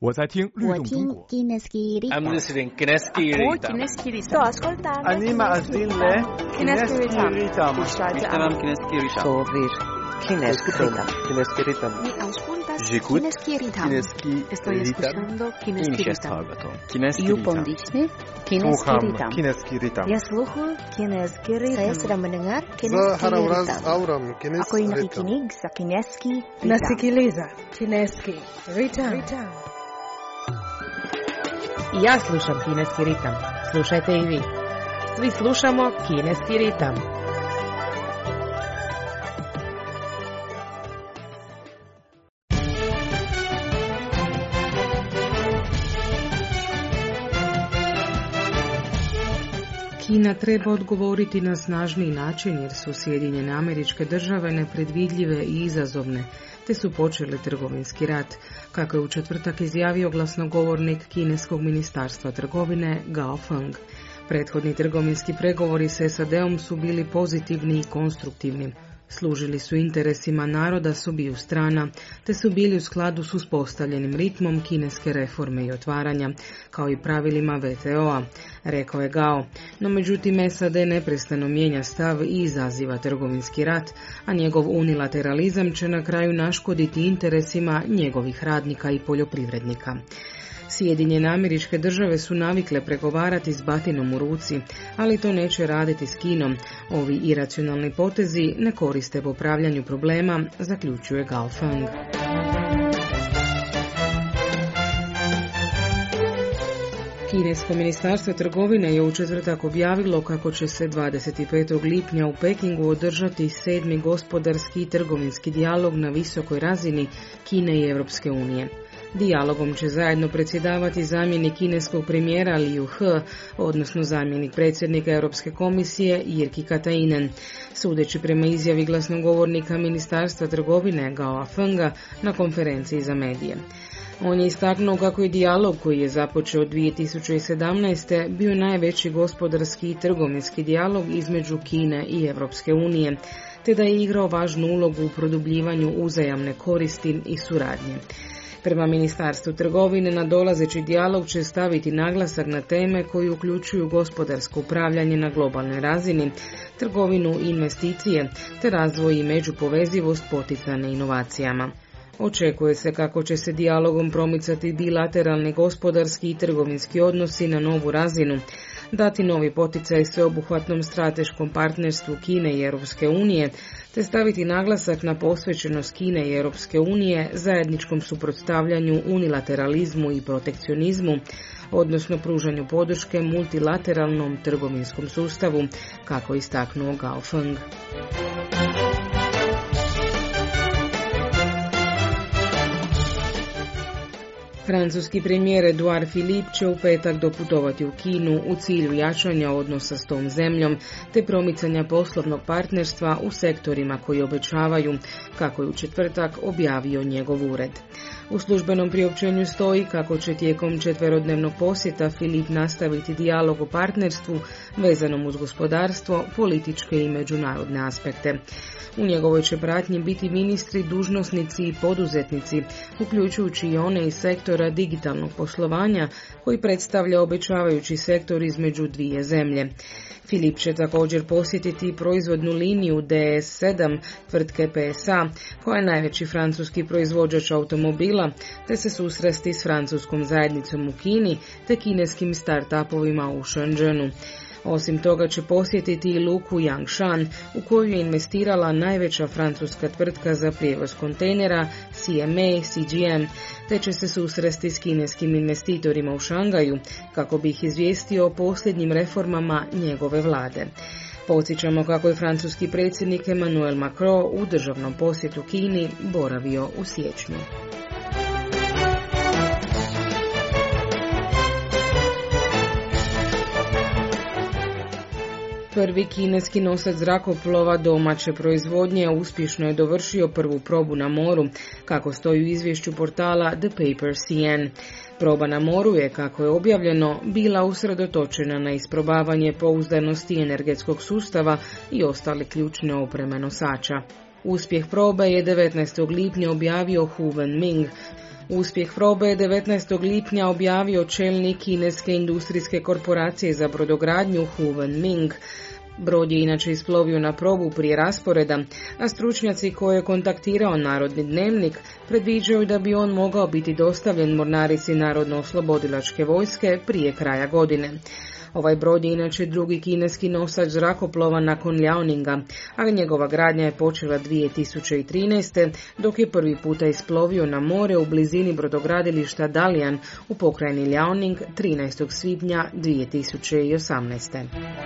我在听律动中国。 I'm listening Kineski Ritam. Sto ascoltando. Anima Azile Kineski Ritam. Ishtamam Kineski Ritam. Sovir Kineski Ritam. Mi auscultas J'écoute Kineski Ritam. Kineski Estoy escuchando Kineski Ritam. Kineski You Ritam. pondisne Kineski Słucham Ritam. Kineski Ritam. Я слухаю Kineski Ritam. Saya sedang mendengar За Kineski Harawraz Ritam. Auram Ako Kineski yung Ritam. nakikinig sa Kineski Ritam. Nasikiliza Kineski Ritam. I ja slušam Kineski ritam. Slušajte i vi. Svi slušamo Kineski ritam. Kina treba odgovoriti na snažniji način jer su Sjedinjene Američke Države nepredvidljive i izazovne, te su počeli trgovinski rat, kako je u četvrtak izjavio glasnogovornik kineskog ministarstva trgovine Gao Feng. Prethodni trgovinski pregovori s SAD-om su bili pozitivni i konstruktivni. Služili su interesima naroda s obiju strana, te su bili u skladu s uspostavljenim ritmom kineske reforme i otvaranja, kao i pravilima WTO-a, rekao je Gao. No međutim, SAD neprestano mijenja stav i izaziva trgovinski rat, a njegov unilateralizam će na kraju naškoditi interesima njegovih radnika i poljoprivrednika. Sjedinjene Američke Države su navikle pregovarati s batinom u ruci, ali to neće raditi s Kinom. Ovi iracionalni potezi ne koriste popravljanju problema, zaključuje Gao Feng. Kinesko ministarstvo trgovine je u četvrtak objavilo kako će se 25. lipnja u Pekingu održati 7. gospodarski i trgovinski dijalog na visokoj razini Kine i Europske unije. Dijalogom će zajedno predsjedavati zamjenik kineskog premijera Liu He, odnosno zamjenik predsjednika Europske komisije Jyrki Katainen. Sudeći prema izjavi glasnogovornika Ministarstva trgovine Gao Fenga na konferenciji za medije. On je istaknuo kako je dijalog koji je započeo 2017. bio najveći gospodarski i trgovinski dijalog između Kine i Europske unije, te da je igrao važnu ulogu u produbljivanju uzajamne koristi i suradnje. Prema Ministarstvu trgovine nadolazeći dijalog će staviti naglasak na teme koji uključuju gospodarsko upravljanje na globalnoj razini, trgovinu i investicije, te razvoj i međupovezivost poticane inovacijama. Očekuje se kako će se dijalogom promicati bilateralni gospodarski i trgovinski odnosi na novu razinu, dati novi poticaj sveobuhvatnom strateškom partnerstvu Kine i Europske unije, te staviti naglasak na posvećenost Kine i Europske unije zajedničkom suprotstavljanju unilateralizmu i protekcionizmu, odnosno pružanju podrške multilateralnom trgovinskom sustavu, kako je istaknuo Gao Feng. Francuski premijer Edouard Philippe će u petak doputovati u Kinu u cilju jačanja odnosa s tom zemljom te promicanja poslovnog partnerstva u sektorima koji obećavaju, kako je u četvrtak objavio njegov ured. U službenom priopćenju stoji kako će tijekom četverodnevnog posjeta Philippe nastaviti dijalog o partnerstvu vezanom uz gospodarstvo, političke i međunarodne aspekte. U njegovoj će pratnji biti ministri, dužnosnici i poduzetnici, uključujući i one iz sektora digitalnog poslovanja, koji predstavlja obećavajući sektor između dvije zemlje. Philippe će također posjetiti proizvodnu liniju DS7 tvrtke PSA, koja je najveći francuski proizvođač automobila, te se susresti s francuskom zajednicom u Kini, te kineskim start-upovima u Shenzhenu. Osim toga će posjetiti i luku Yangshan, u koju je investirala najveća francuska tvrtka za prijevoz kontejnera CMA CGM, te će se susresti s kineskim investitorima u Šangaju, kako bi ih izvijestio o posljednjim reformama njegove vlade. Podsjećamo kako je francuski predsjednik Emmanuel Macron u državnom posjetu Kini boravio u siječnju. Prvi kineski nosač zrakoplova domaće proizvodnje uspješno je dovršio prvu probu na moru, kako stoji u izvješću portala The Paper CN. Proba na moru je, kako je objavljeno, bila usredotočena na isprobavanje pouzdanosti energetskog sustava i ostale ključne opreme nosača. Uspjeh probe je 19. lipnja objavio Hu Wenming. Uspjeh probe 19. lipnja objavio čelnik kineske industrijske korporacije za brodogradnju Hu Wenming. Brod je inače isplovio na probu prije rasporeda, a stručnjaci koje je kontaktirao Narodni dnevnik predviđaju da bi on mogao biti dostavljen mornarici Narodno-oslobodilačke vojske prije kraja godine. Ovaj brod je inače drugi kineski nosač zrakoplova nakon Liaoninga, ali njegova gradnja je počela 2013. dok je prvi puta isplovio na more u blizini brodogradilišta Dalian u pokrajini Liaoning 13. svibnja 2018.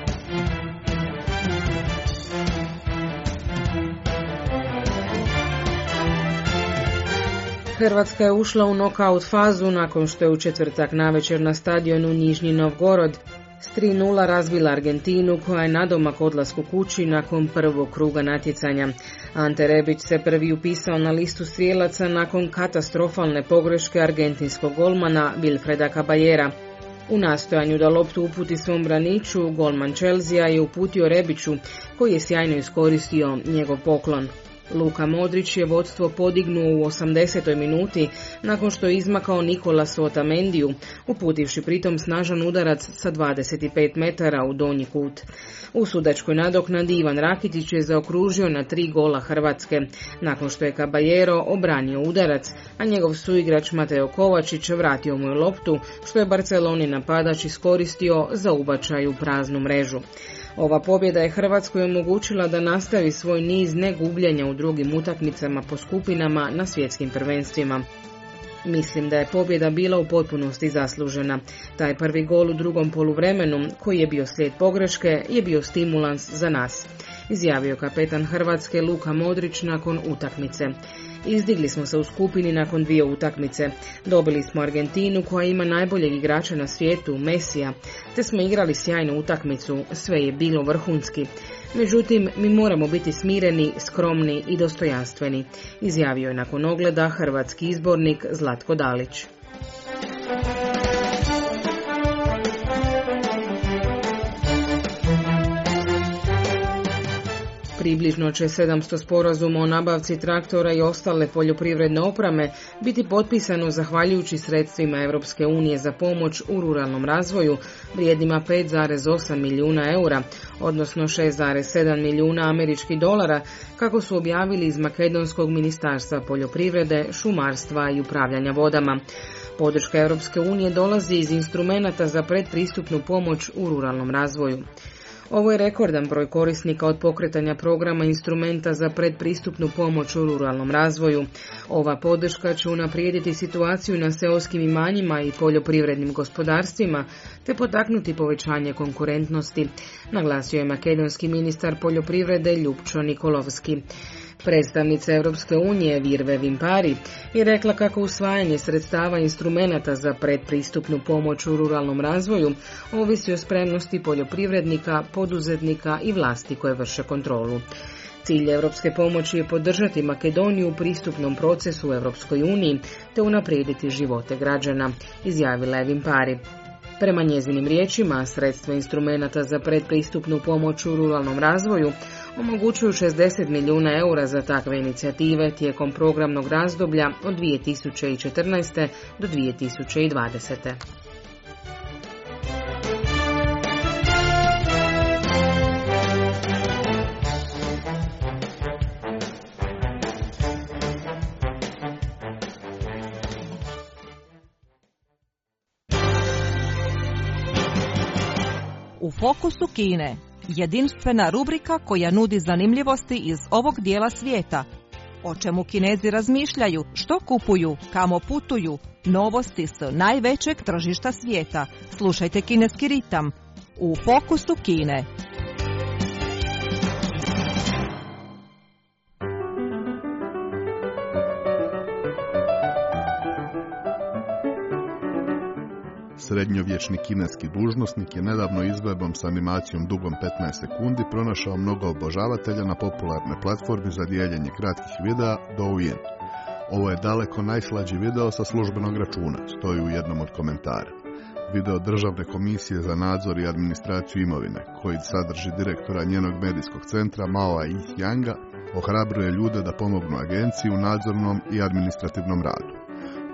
Hrvatska je ušla u nokaut fazu nakon što je u četvrtak navečer na stadionu Nižni Novgorod s 3:0 razbila Argentinu koja je nadomak odlasku kući nakon prvog kruga natjecanja. Ante Rebić se prvi upisao na listu strijelaca nakon katastrofalne pogreške argentinskog golmana Wilfreda Caballera. U nastojanju da loptu uputi svom braniču, golman Chelsea je uputio Rebiću, koji je sjajno iskoristio njegov poklon. Luka Modrić je vodstvo podignuo u 80. minuti nakon što je izmakao Nikolasu Otamendiju, uputivši pritom snažan udarac sa 25 metara u donji kut. U sudačkoj nadoknadi Ivan Rakitić je zaokružio na 3 gola Hrvatske, nakon što je Caballero obranio udarac, a njegov suigrač Mateo Kovačić vratio mu je loptu, što je Barceloni napadač iskoristio za ubačaj u praznu mrežu. Ova pobjeda je Hrvatskoj omogućila da nastavi svoj niz negubljenja u drugim utakmicama po skupinama na svjetskim prvenstvima. Mislim da je pobjeda bila u potpunosti zaslužena. Taj prvi gol u drugom poluvremenu, koji je bio slijed pogreške, je bio stimulans za nas, izjavio kapetan Hrvatske Luka Modrić nakon utakmice. Izdigli smo se u skupini nakon 2 utakmice. Dobili smo Argentinu koja ima najboljeg igrača na svijetu, Messija, te smo igrali sjajnu utakmicu, sve je bilo vrhunski. Međutim, mi moramo biti smireni, skromni i dostojanstveni, izjavio je nakon ogleda hrvatski izbornik Zlatko Dalić. Približno će 700 sporazuma o nabavci traktora i ostale poljoprivredne opreme biti potpisano zahvaljujući sredstvima Europske unije za pomoć u ruralnom razvoju vrijednima 5,8 milijuna eura, odnosno 6,7 milijuna američkih dolara, kako su objavili iz Makedonskog ministarstva poljoprivrede, šumarstva i upravljanja vodama. Podrška Europske unije dolazi iz instrumenata za predpristupnu pomoć u ruralnom razvoju. Ovo je rekordan broj korisnika od pokretanja programa instrumenta za predpristupnu pomoć u ruralnom razvoju. Ova podrška će unaprijediti situaciju na seoskim imanjima i poljoprivrednim gospodarstvima te potaknuti povećanje konkurentnosti, naglasio je makedonski ministar poljoprivrede Ljupčo Nikolovski. Predstavnica Europske unije Virve Vimpari je rekla kako usvajanje sredstava instrumenata za predpristupnu pomoć u ruralnom razvoju ovisi o spremnosti poljoprivrednika, poduzetnika i vlasti koje vrše kontrolu. Cilj europske pomoći je podržati Makedoniju u pristupnom procesu u Europskoj uniji te unaprijediti živote građana, izjavila je Vimpari. Prema njezinim riječima, sredstva instrumenata za predpristupnu pomoć u ruralnom razvoju omogućuju 60 milijuna eura za takve inicijative tijekom programnog razdoblja od 2014. do 2020. U fokusu Kine, jedinstvena rubrika koja nudi zanimljivosti iz ovog dijela svijeta. O čemu Kinezi razmišljaju, što kupuju, kamo putuju, novosti s najvećeg tržišta svijeta. Slušajte Kineski ritam u fokusu Kine. Srednjovječni kineski dužnosnik je nedavno izvedbom s animacijom dugom 15 sekundi pronašao mnogo obožavatelja na popularnoj platformi za dijeljenje kratkih videa Douyin. Ovo je daleko najslađi video sa službenog računa, stoji u jednom od komentara. Video Državne komisije za nadzor i administraciju imovine, koji sadrži direktora njenog medijskog centra Mao Yingyanga, ohrabruje ljude da pomognu agenciji u nadzornom i administrativnom radu.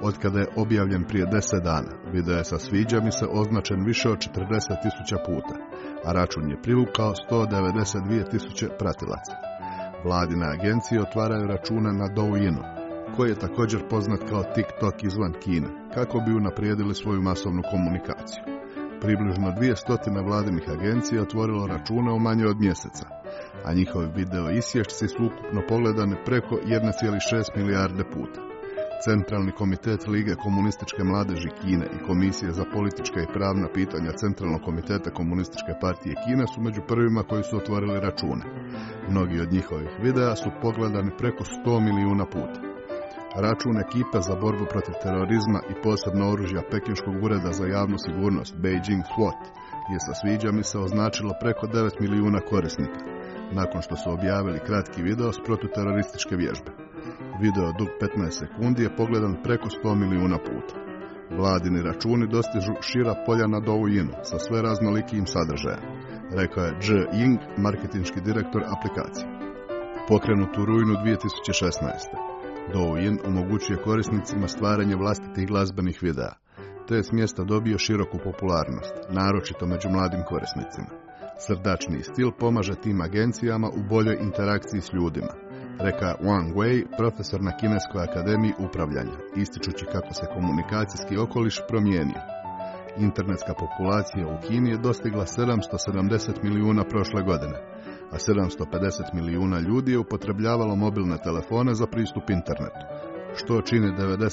Otkada je objavljen prije 10 dana, video je sa sviđa mi se označen više od 40.000 puta, a račun je privukao 192.000 pratilaca. Vladine agencije otvaraju račune na Douyin, koji je također poznat kao TikTok izvan Kine, kako bi unaprijedili svoju masovnu komunikaciju. Približno 200 vladinih agencija otvorilo račune u manje od mjeseca, a njihovi video isječci su ukupno pogledani preko 1,6 milijarde puta. Centralni komitet Lige komunističke mladeži Kine i Komisije za politička i pravna pitanja Centralnog komiteta Komunističke partije Kine su među prvima koji su otvorili račune. Mnogi od njihovih videa su pogledani preko 100 milijuna puta. Račun ekipe za borbu protiv terorizma i posebno oružja Pekinškog ureda za javnu sigurnost Beijing SWAT je sa sviđa mi se označilo preko 9 milijuna korisnika, nakon što su objavili kratki video s protuterorističke vježbe. Video dug 15 sekundi je pogledan preko 100 milijuna puta. Vladini računi dostižu šira polja na Douyinu sa sve raznolikijim sadržajem, rekao je Zhe Ying, marketinški direktor aplikacije. Pokrenut u rujnu 2016. Douyin omogućuje korisnicima stvaranje vlastitih glazbenih videa, te je s mjesta dobio široku popularnost, naročito među mladim korisnicima. Srdačni stil pomaže tim agencijama u boljoj interakciji s ljudima, rekao Wang Wei, profesor na Kineskoj akademiji upravljanja, ističući kako se komunikacijski okoliš promijenio. Internetska populacija u Kini je dostigla 770 milijuna prošle godine, a 750 milijuna ljudi je upotrebljavalo mobilne telefone za pristup internetu, što čini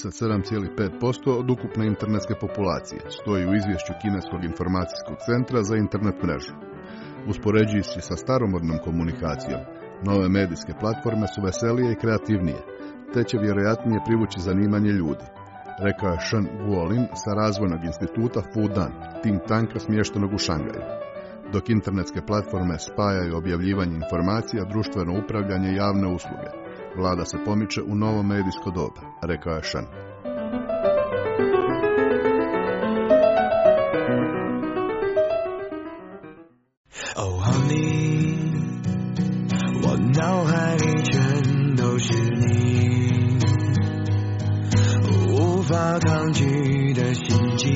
97,5% od ukupne internetske populacije, stoji u izvješću Kineskog informacijskog centra za internet mrežu. Uspoređujući sa staromodnom komunikacijom, nove medijske platforme su veselije i kreativnije, te će vjerojatnije privući zanimanje ljudi, rekao je Shen Guolin sa razvojnog instituta Fudan, think tanka smještenog u Šangaju. Dok internetske platforme spajaju objavljivanje informacija, društveno upravljanje i javne usluge, vlada se pomiče u novo medijsko doba, rekao je Shen. Oh honey， 我脑海里全都是你，无法抗拒的心悸，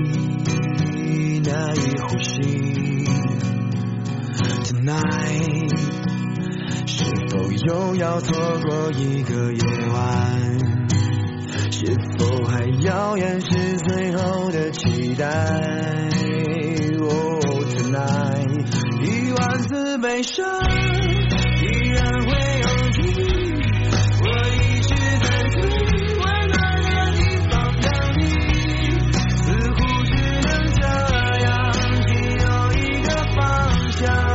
难以呼吸。Tonight， 是否又要错过一个夜晚？是否还遥远是最后的期待？Oh tonight， 10000次悲伤依然会有你，我一直在最温暖的地方等你，似乎只能这样，只有一个方向。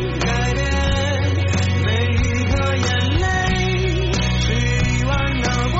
改变每一颗眼泪，是10000个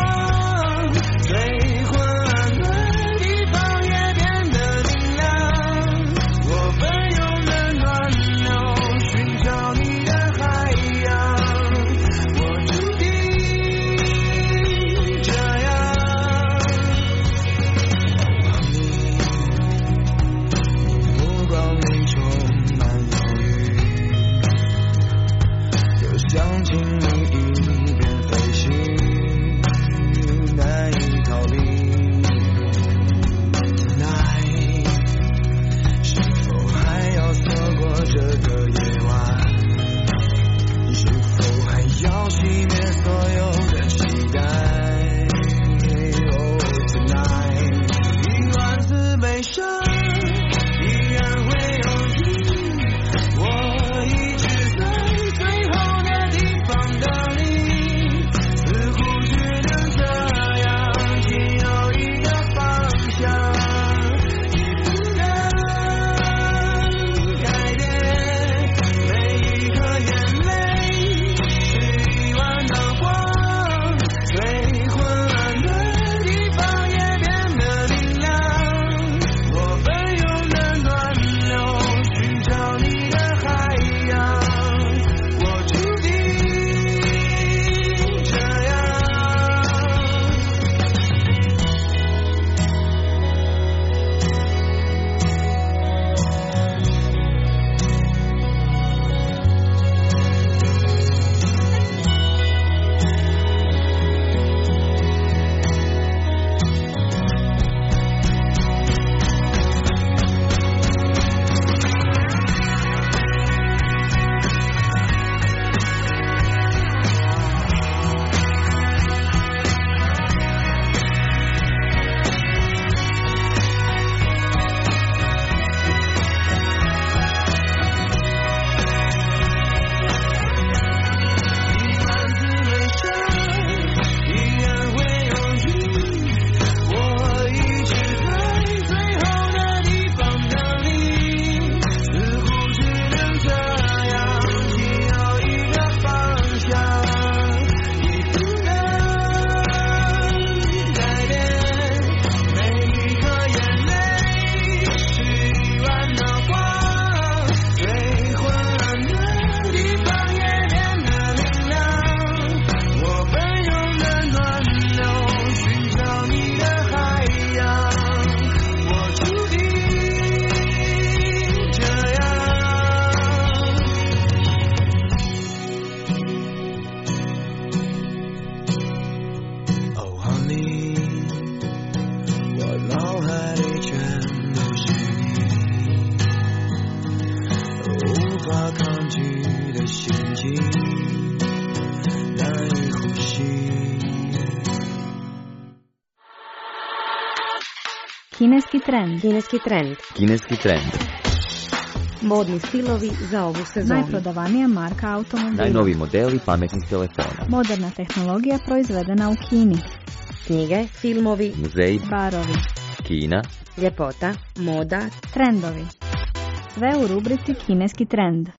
Kineski trend. Kineski trend. Kineski trend. Modni stilovi za ovu sezonu. Najprodavanija marka automobila. Najnoviji modeli pametnih telefona. Moderna tehnologija proizvedena u Kini. Knjige, filmovi, muzeji, barovi, Kina, ljepota, moda, trendovi. Sve u rubrici Kineski trend.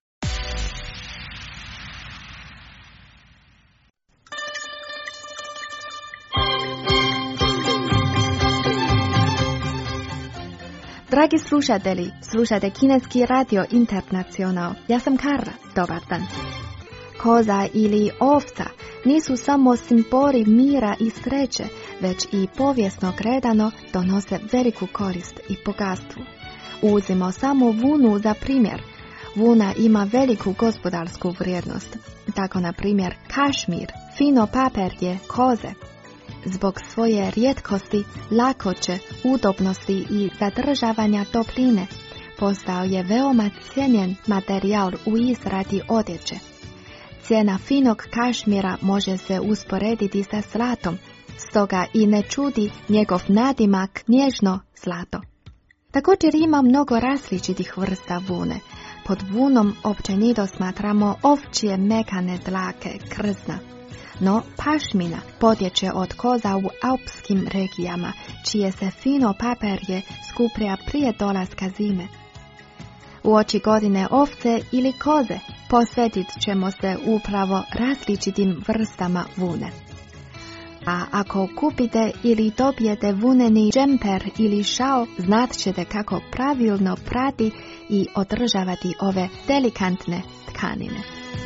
Dragi slušatelji, slušate Kineski radio Internacional. Ja sam Kara, dobar dan. Koza ili ovca nisu samo simboli mira i sreće, već i povijesno gledano donose veliku korist i bogatstvo. Uzimo samo vunu za primjer. Vuna ima veliku gospodarsku vrijednost. Tako, na primjer, kašmir, fino paperje koze. Zbog svoje rijetkosti, lakoće, udobnosti i zadržavanja topline, postao je veoma cijenjen materijal u izradi odjeće. Cijena finog kašmira može se usporediti sa zlatom, stoga i ne čudi njegov nadimak nježno zlato. Također ima mnogo različitih vrsta vune. Pod vunom općenito smatramo ovčje mekane dlake, krzna. No pašmina potječe od koza u alpskim regijama, čije se fino paperje skuplja prije dolaska zime. Uoči godine ovce ili koze posvetit ćemo se upravo različitim vrstama vune. A ako kupite ili dobijete vuneni džemper ili šal, znat ćete kako pravilno prati i održavati ove delikatne tkanine.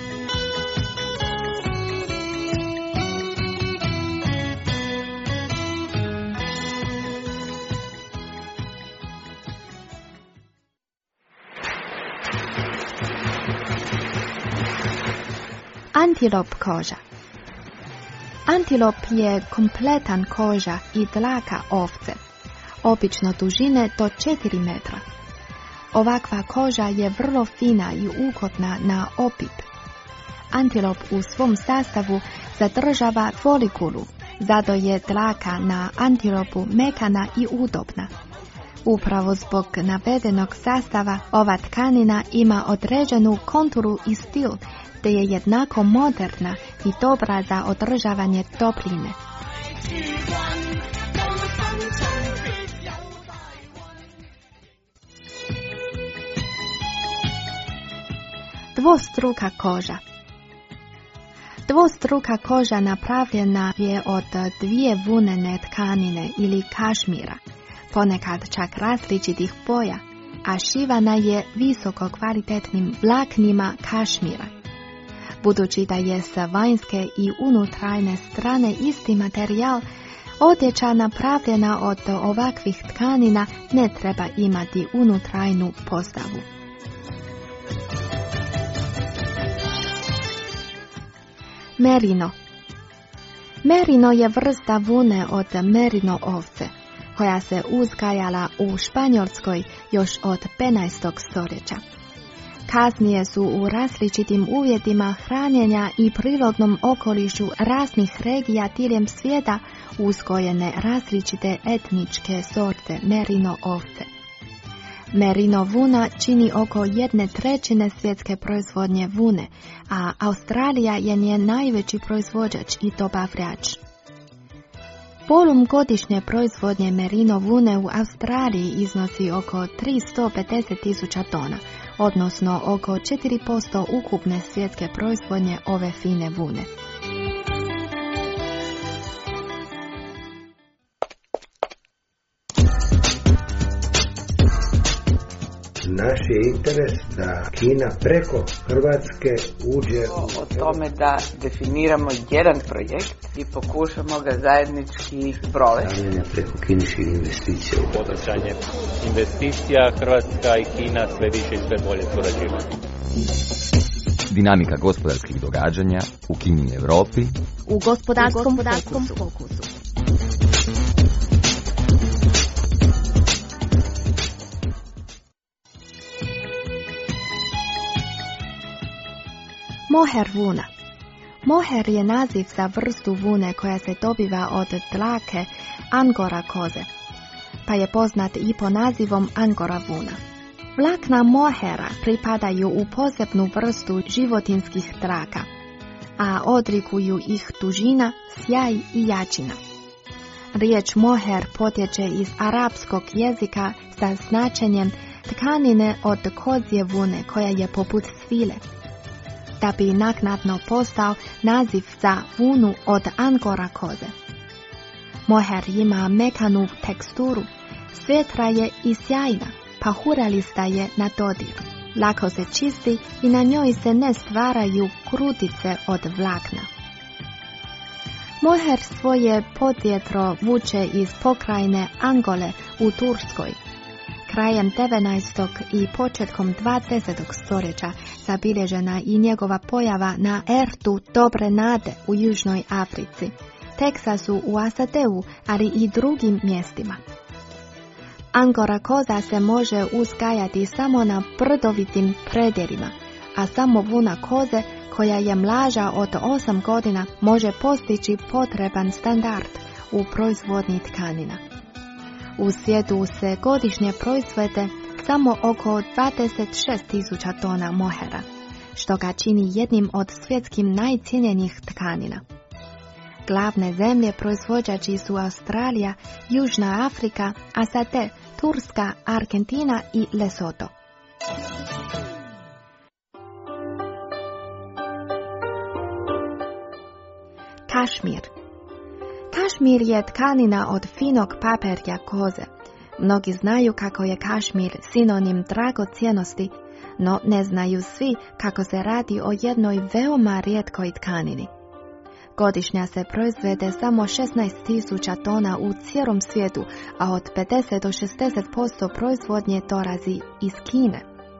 Antilop koža. Antilop je kompletan koža i dlaka ovce, obično dužine do 4 metra. Ovakva koža je vrlo fina i ugodna na opip. Antilop u svom sastavu zadržava folikulu, zato je dlaka na antilopu mekana i udobna. Upravo zbog navedenog sastava ova tkanina ima određenu konturu i stil, te je jednako moderna i dobra za održavanje topline. Dvostruka koža. Dvostruka koža napravljena je od dvije vunene tkanine ili kašmira, ponekad čak različitih boja, a šivana je visoko kvalitetnim vlaknima kašmira. Budući da je sa vanjske i unutarnje strane isti materijal, odjeća napravljena od ovakvih tkanina ne treba imati unutarnju postavu. Merino. Merino je vrsta vune od merino ovce, koja se uzgajala u Španjolskoj još od 15. stoljeća. Kasnije su u različitim uvjetima hranjenja i prirodnom okolišu raznih regija diljem svijeta uzgojene različite etničke sorte merino ovce. Merino vuna čini oko 1/3 svjetske proizvodnje vune, a Australija je njen najveći proizvođač i dobavljač. Volum godišnje proizvodnje merino vune u Australiji iznosi oko 350.000 tona, odnosno oko 4% ukupne svjetske proizvodnje ove fine vune. Naš je interes da Kina preko Hrvatske uđe o tome da definiramo jedan projekt i pokušamo ga zajednički provesti. Stavljanje preko kineskih investicija. Poticanje investicija, Hrvatska i Kina sve više i sve bolje surađivati. Dinamika gospodarskih događanja u Kini i Europi u gospodarskom fokusu. Moher vuna. Moher je naziv za vrstu vune koja se dobiva od dlake angora koze. pa je poznat i po nazivom angora vuna. Vlakna mohera pripadaju u posebnu vrstu životinskih traka, a odlikuju ih dužina, sjaj i jačina. Riječ moher potječe iz arapskog jezika sa značenjem tkanine od kozje vune koja je poput svile, da bi naknadno postao naziv za vunu od angora koze. Moher ima mekanu teksturu, svjetra je i sjajna, pahuralista je na dodir, lako se čisti i na njoj se ne stvaraju krutice od vlakna. Moher svoje podrijetlo vuče iz pokrajine Angole u Turskoj. Krajem 19. i početkom 20. stoljeća zabilježena i njegova pojava na ertu Dobre Nade u Južnoj Africi, Teksasu u SAD-u, ali i drugim mjestima. Angora koza se može uzgajati samo na brdovitim predjelima, a samo vuna koze koja je mlađa od 8 godina može postići potreban standard u proizvodnji tkanina. U svijetu se godišnje proizvede samo oko 26.000 tona mohera, što ga čini jednim od svjetskim najcijenjenijih tkanina. Glavne zemlje proizvođači su Australija, Južna Afrika, SAD, Turska, Argentina i Lesoto. Kašmir. Kašmir je tkanina od finog papirja koze. Mnogi znaju kako je kašmir sinonim dragocjenosti, no ne znaju svi kako se radi o jednoj veoma rijetkoj tkanini. Godišnja se proizvede samo 16.000 tona u cijelom svijetu, a od 50 do 60% proizvodnje dolazi iz Kine.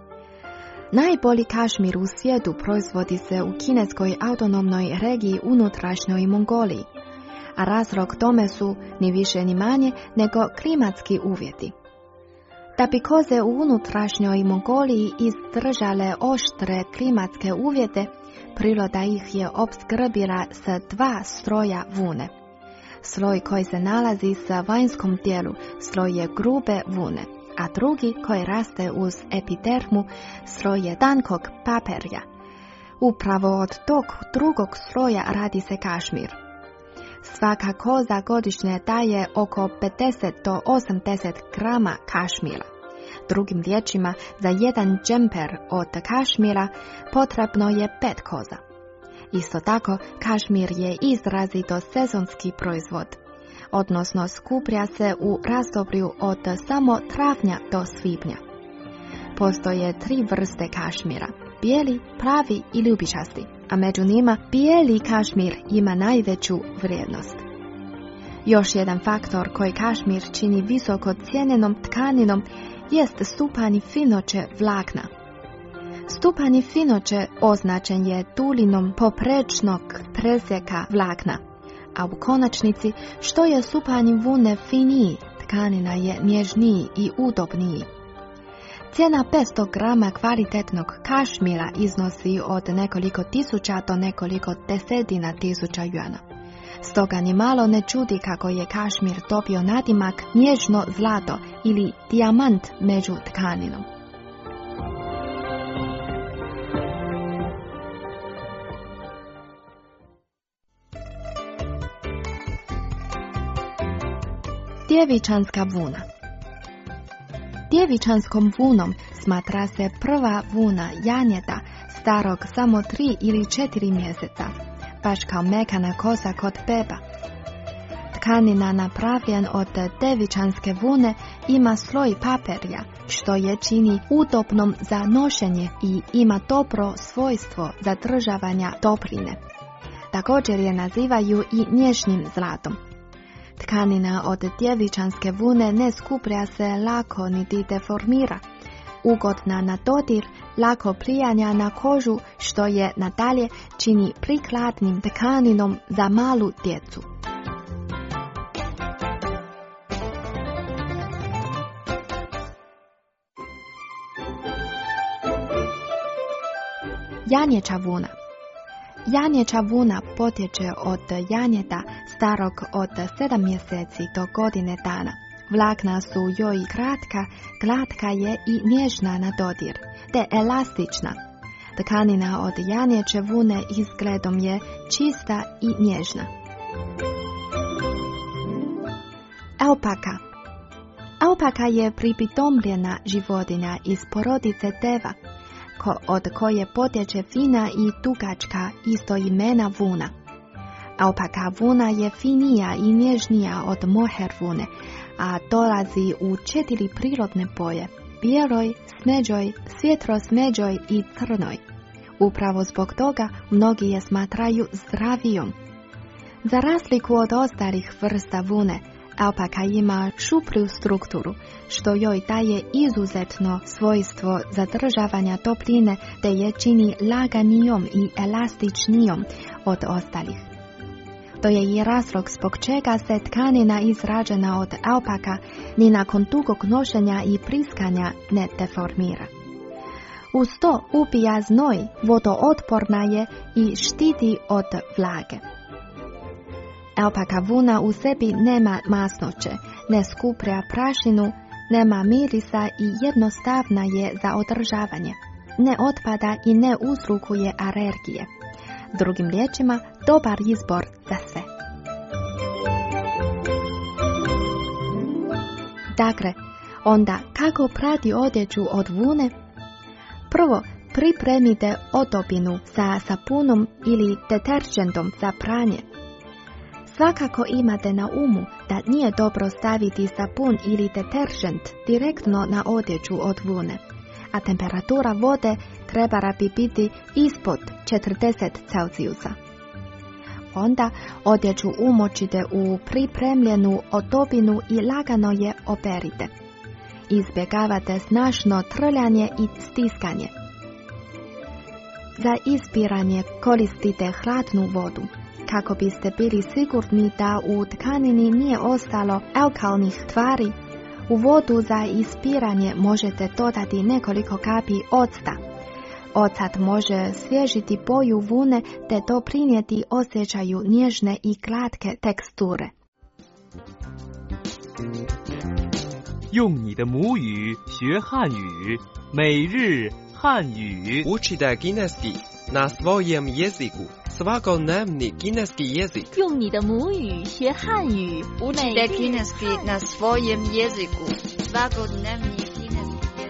Najbolji kašmir u svijetu proizvodi se u kineskoj autonomnoj regiji unutrašnjoj Mongoliji, a razlog tome su ni više ni manje nego klimatski uvjeti. Da bi koze u unutrašnjoj Mongoliji izdržale oštre klimatske uvjete, priroda ih je opskrbila sa 2 sloja vune. Sloj koji se nalazi sa vanjskom dijelu, sloj je grube vune, a drugi koji raste uz epidermu, sloj je tankog papirja. Upravo od tog drugog sloja radi se kašmir. Svaka koza godišnje daje oko 50 do 80 grama kašmira. Drugim riječima, za jedan džemper od kašmira potrebno je 5 koza. Isto tako, kašmir je izrazito sezonski proizvod, odnosno skuplja se u razdoblju od samo travnja do svibnja. Postoje 3 vrste kašmira, bijeli, plavi i ljubičasti, a među njima bijeli kašmir ima najveću vrijednost. Još jedan faktor koji kašmir čini visoko cijenjenom tkaninom jest stupanj finoće vlakna. Stupanj finoće označen je dulinom poprečnog presjeka vlakna, a u konačnici što je stupanj vune finiji, tkanina je nježniji i udobniji. Cijena 500 grama kvalitetnog kašmira iznosi od nekoliko tisuća do nekoliko desetina tisuća juana. Stoga ni malo ne čudi kako je kašmir dobio nadimak nježno zlato ili dijamant među tkaninom. Djevičanska vuna. Djevičanskom vunom smatra se prva vuna janjeta starog samo 3 ili 4 mjeseca, baš kao mekana kosa kod beba. Tkanina napravljen od djevičanske vune ima sloj papirja, što je čini udobnom za nošenje i ima dobro svojstvo zadržavanja topline. Također je nazivaju i nježnim zlatom. Tkanina od djevičanske vune ne skuplja se lako niti deformira. Ugodna na dodir, lako prijanja na kožu, što je nadalje čini prikladnim tkaninom za malu djecu. Janječa vuna. Janječa vuna potječe od janjeta starog od 7 mjeseci do godine dana, Vlakna su joj kratka, glatka je i nježna na dodir, te elastična. Tkanina od janjeće vune izgledom je čista i nježna. Alpaka. Alpaka je pripitomljena životinja iz porodice teva, od koje potječe fina i dugačka istoimena vuna. Alpaka vuna je finija i nježnija od moher vune, a dolazi u 4 prirodne boje: bijeloj, smeđoj, svjetlo-smeđoj i crnoj. Upravo zbog toga mnogi je smatraju zdravijom. Za razliku od ostalih vrsta vune, alpaka ima šuplju strukturu, što joj daje izuzetno svojstvo zadržavanja topline te je čini laganijom i elastičnijom od ostalih. To je i razlog zbog čega se tkanina izrađena od alpaka ni nakon dugog nošenja i priskanja ne deformira. Uz to ubija znoj, vodootporna je i štiti od vlage. Alpaka vuna u sebi nema masnoće, ne skuplja prašinu, nema mirisa i jednostavna je za održavanje. Ne otpada i ne uzrokuje alergije. Drugim riječima, dobar izbor za sve. Dakle, onda kako prati odjeću od vune? Prvo, pripremite odobinu sa sapunom ili deterđentom za pranje. Svakako imate na umu da nije dobro staviti sapun ili deteržent direktno na odjeću od vune, a temperatura vode trebala bi biti ispod 40 Celzijusa. Onda odjeću umočite u pripremljenu odobinu i lagano je operite. Izbjegavate snažno trljanje i stiskanje. Za ispiranje koristite hladnu vodu, kako biste bili sigurni da u tkanini nije ostalo alkalnih tvari. U vodu za ispiranje možete dodati nekoliko kapi octa. Ocat može svježiti boju vune te doprinijeti osjećaju nježne i glatke teksture. 用你的母语学汉语，每日汉语。 Učite kineski na svojem jeziku. Svakodnevni kineski jezik. 用你的母语学汉语， Učite kineski na svojem jeziku. Svakodnevni kineski jezik.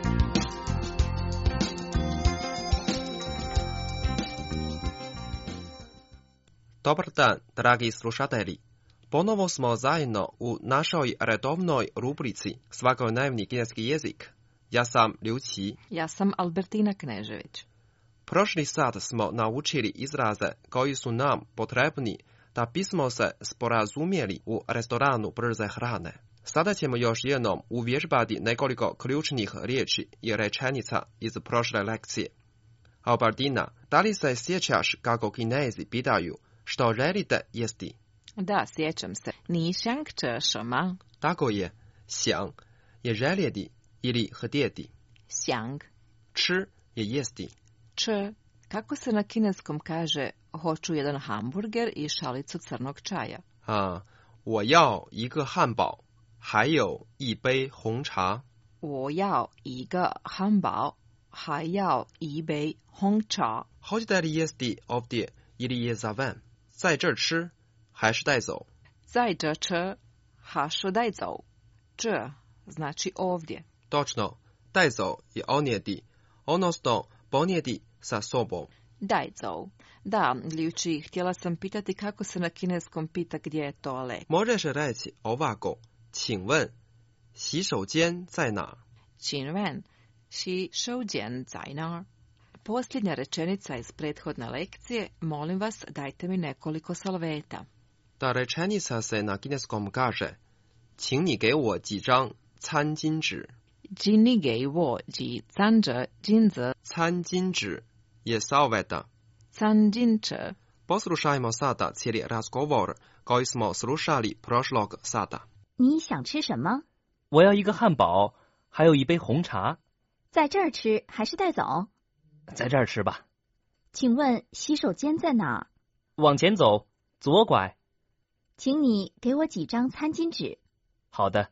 Dobar dan, dragi slušatelji. Ponovo smo zajedno u našoj redovnoj rubrici Svakodnevni kineski jezik. Ja sam Liu Qi. Ja sam Albertina Knežević. Prošli sat smo naučili izraze koji su nam potrebni da bismo se sporazumjeli u restoranu brze hrane. Sada ćemo još jednom uvježbati nekoliko ključnih riječi i rečenica iz prošle lekcije. Albertina, da li se sjećaš kako Kinezi pitaju što želite jesti? Da, sjećam se. Ni xiang che shema? Tako je. Xiang je željeti ili htjeti. Xiang. Či je jesti. Č. Kako se na kineskom kaže hoću jedan hamburger i šalicu crnog čaja? 我要一个汉堡，还有一杯红茶。 我要一个汉堡，还要一杯红茶。 Hoćete li jesti ovdje ili je za van? 在这儿吃还是带走？ 在这吃还是带走？这 znači ovdje. Točno, 带走je odnijeti, odnosno ponijeti sa sobom. 带走. Da, Liuči, htjela sam pitati kako se na kineskom pita gdje je toalet. Možeš reći ovako, 请问洗手间在哪？ 请问洗手间在哪？ Posljednja rečenica iz prethodne lekcije, molim vas dajte mi nekoliko salveta. Ta rečenica se na kineskom kaže, 请你给我几张餐巾纸。 请你给我几张巾纸。 餐巾纸je salveta. 餐巾纸. Poslušajmo sada cijeli razgovor koji smo slušali prošlog sata. 你想吃什么？ 我要一个汉堡，还有一杯红茶。 在这儿吃还是带走？ 在这儿吃吧。 请问洗手间在哪儿？ 往前走，左拐。 请你给我几张餐巾纸。 好的。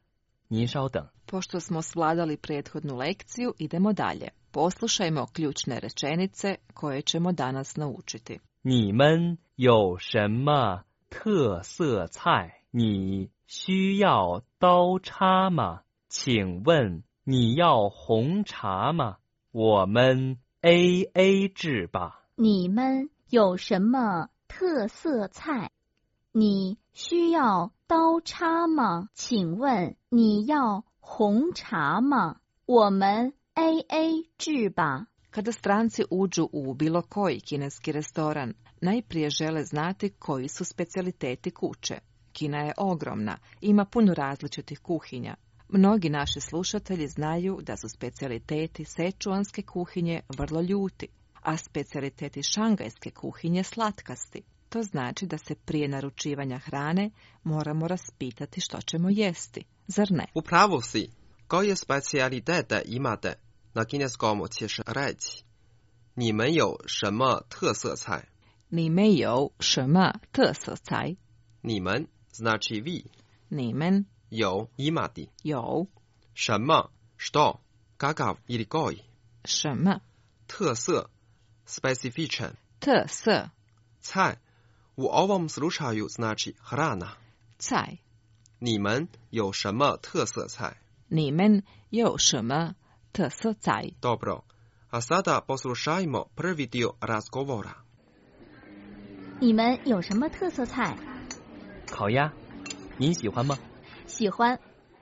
您稍等。 Pošto smo svladali prethodnu lekciju, idemo dalje. Poslušajmo ključne rečenice koje ćemo danas naučiti. 你们有什么特色菜？你需要刀叉吗？请问你要红茶吗？我们 AA 制吧。 你们有什么特色菜？你需要刀叉吗？请问你要红茶吗？我们 AA 制吧。 Kada stranci uđu u bilo koji kineski restoran, najprije žele znati koji su specijaliteti kuće. Kina je ogromna, ima puno različitih kuhinja. Mnogi naši slušatelji znaju da su specijaliteti sečuanske kuhinje vrlo ljuti, a specijaliteti šangajske kuhinje slatkasti. To znači da se prije naručivanja hrane moramo raspitati što ćemo jesti, zar ne? U pravu si. Koje specijalitete imate? Na kineskom ćeš reći 你们有什么特色菜? 你们有什么特色菜? 你们 znači vi. 你们有 imati. 有什么 što, kakav ili koji. 什么特色 specifičan. 特色菜 u ovom slučaju znači hrana. 菜你们有什么特色菜? 你们有什么特色菜? Dobro, a sada poslušajmo prvi dio razgovora. 你们有什么特色菜？ 烤鸭，您喜欢吗？ 喜欢。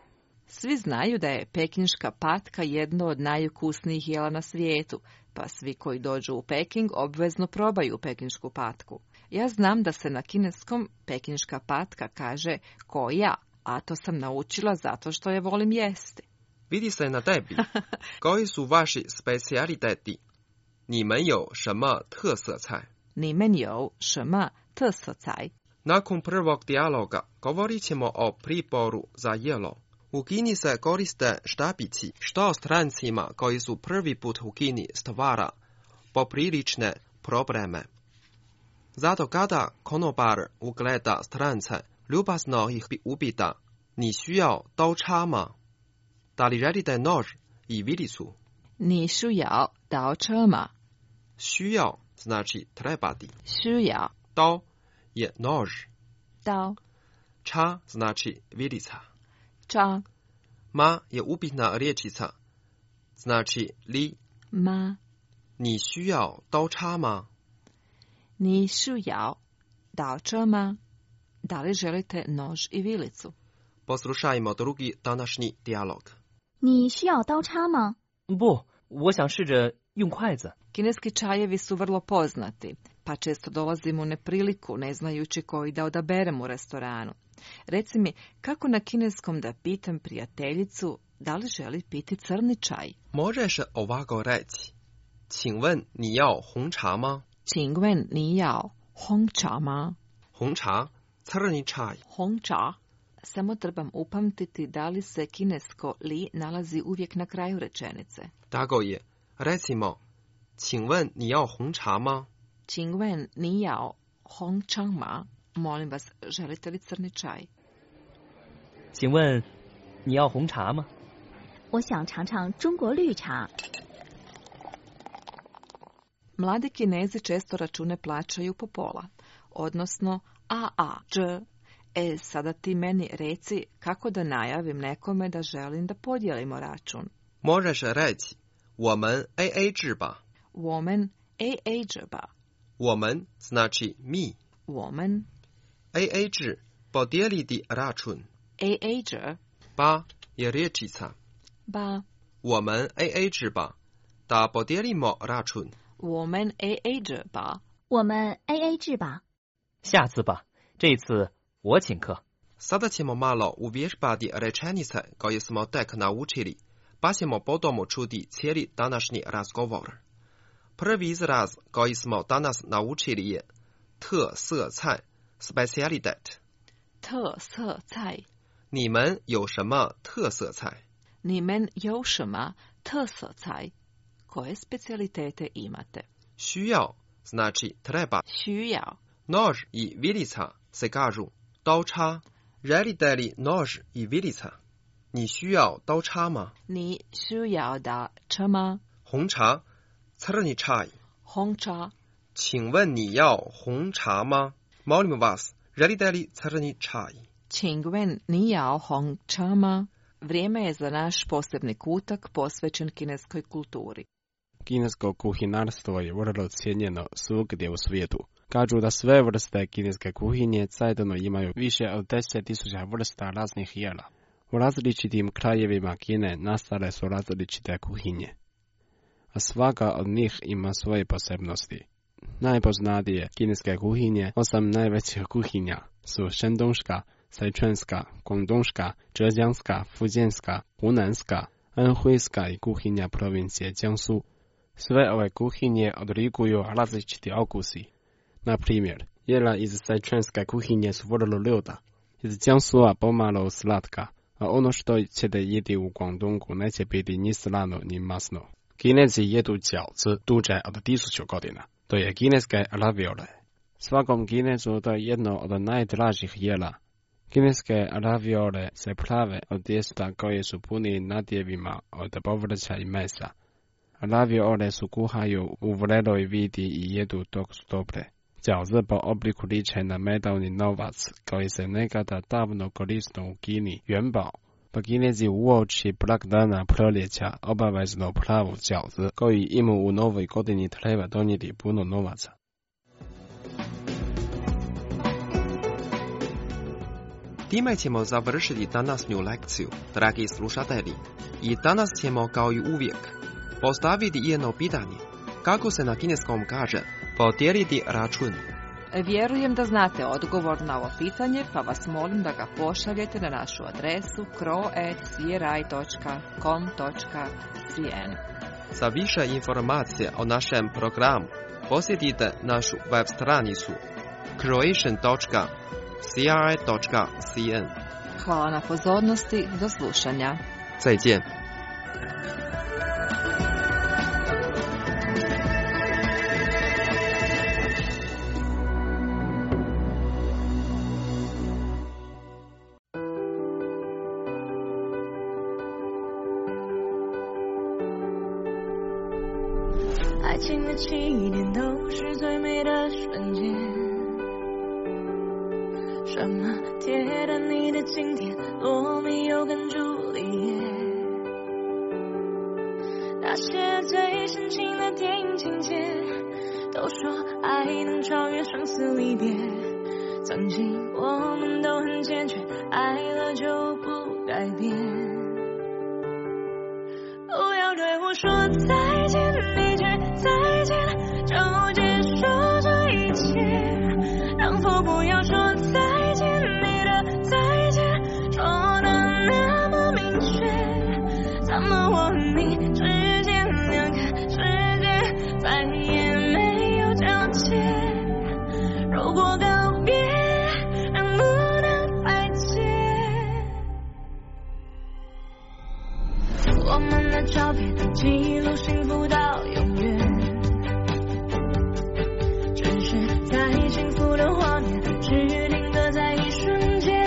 Svi znaju da je pekinška patka jedno od najukusnijih jela na svijetu, pa svi koji dođu u Peking obvezno probaju pekinšku patku. Ja znam da se na kineskom pekinška patka kaže koja, a to sam naučila zato što je volim jesti. Vidi se na tebi. Koji su vaši specijaliteti? 你们有什么特色菜? 你们有什么特色菜? Nakon prvog dijaloga govorit ćemo o priporu za jelo. U Kini se koriste štapići, što strancima koji su prvi put u Kini stvara poprilične probleme. Zato kada konobar ugleda strance, ljubazno ih upita 你需要刀叉吗? Da li želite nož i vilicu? 你需要刀叉吗? 需要 znači trebati. 需要刀 je nož. 刀 ča znači vilica. 叉 ma je upitna riječica. Znači li. ma 你需要刀叉吗? 你需要刀叉吗? Da li želite nož i vilicu? Poslušajmo drugi današnji dijalog. 你需要刀叉吗？ 不，我想试着用筷子。 Kineski čajevi su vrlo poznati, pa često dolazimo u nepriliku ne znajući koji da odaberemo u restoranu. Reci mi, kako na kineskom da pitam prijateljicu da li želi piti crni čaj? Možeš ovako reći. 请问你要红茶吗? 请问你要红茶吗? 红茶 crni čaj. 红茶. Samo trebam upamtiti da li se kinesko li nalazi uvijek na kraju rečenice. Tako je. Recimo, 请问你要红茶吗? 请问你要红茶吗? Molim vas, želite li crni čaj? 请问你要红茶吗？ 我想尝尝中国绿茶。 Mladi Kinezi često račune plaćaju po pola, odnosno AA. Sada ti meni reci kako da najavim nekome da želim da podijelimo račun. Možeš reći, 我们 AA 制吧。 我们 AA 制吧。 我们 znači mi. 我们 AA 制 podijeliti račun. AA 制 ba je riječica. ba 我们 AA 制吧 da podijelimo račun. 我们 AA 制吧。 我们 AA 制吧。 下次吧，这次我请客。 Sada ćemo malo uvježbati rečenice koje smo tek naučili, pa ćemo potom čuti cijeli današnji razgovor. Prvi izraz koji smo danas naučili je 特色菜 specialitet. 特色菜。 你们有什么特色菜？ 你们有什么特色菜？ Koje specijalitete imate? 需要 znači treba. 需要 nož i vilica se kažu 刀叉. Želite li nož i vilica? 你需要刀叉吗？ 你需要刀叉吗？ 红茶 crni chai。 红茶。 请问你要红茶吗？ Molim vas, želite li crni čaj? 请问你要红茶吗？ Vrijeme je za naš posebni kutak posvećen kineskoj kulturi. Kinesko kuhinarstvo je vrlo cijenjeno svugdje u svijetu. Kažu da sve vrste kineske kuhinje zajedno imaju više od 10.000 vrsta raznih jela. U različitim krajevima Kine nastale su različite kuhinje, a svaka od njih ima svoje posebnosti. Najpoznatije kineske kuhinje, 8 najvećih kuhinja, su šendongška, sajčuanska, guangdongška, zhejiangska, fujianska, hunanska, anhuiska i kuhinja provincije Jiangsu. Sve ove kuhinje odlikuju različiti okusi. Na primjer, jela iz sajčuanske kuhinje su vrlo ljuta, iz Jiangsua pomalo slatka, a ono što ćete jeti u Guangdongu neće biti ni slano ni masno. Kinezi jedu jiaozi duže od 1000 godina. To je kineske raviole. Svakom Kinezu to je jedno od najdražih jela. Kineske raviole se prave od tijesta koje su puni nadjevima od povrća i mesa. Raviole su kuhaju u vreloj vidi i jedu dok su dobre. Jiaozi po obliku liče na metalni novac koji se nekada davno koristio u Kini, Yuanbao. Pa Kinezi uoči blagdana proljeća obavezno pravu jiaozi koji im u novoj godini treba donijeti puno novaca. Time ćemo završiti današnju lekciju, dragi slušatelji. I danas ćemo kao i uvijek postaviti jedno pitanje. Kako se na kineskom kaže podijeliti račun? Vjerujem da znate odgovor na ovo pitanje, pa vas molim da ga pošaljete na našu adresu kro@cri.com.cn. Za više informacije o našem programu posjetite našu web stranicu croatian.cri.cn. Hvala na pozornosti, do slušanja. 再见。 爱情的起点都是最美的瞬间，什么铁达尼的经典，罗密欧跟朱丽叶，那些最深情的电影情节，都说爱能超越生死离别。曾经我们都很坚决，爱了就不改变。不要对我说再见，一句再见就结束这一切，能否不要说再见，你的再见说的那么明确，怎么我和你之间两个世界再也没有交界，如果告别能不能再见，我们的照片记录幸福到永远，只是在幸福的画面只定格在一瞬间，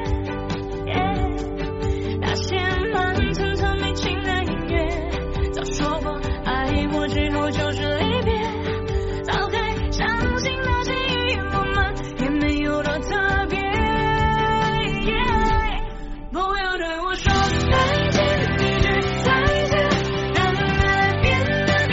那些慢层层没情的音乐，早说过爱过之后就是离别，早该相信那些与我们也没有多特别，不要对我说再见，一句再见让爱变得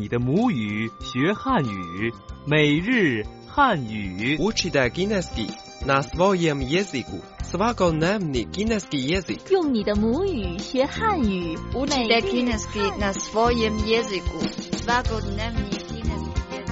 你的母语学汉语，每日汉语。 Učite kineski na svojem jeziku. Svakodnevni kineski jezik. 用你的母语学汉语， Učite kineski na svojem jeziku. Svakodnevni kineski jezik.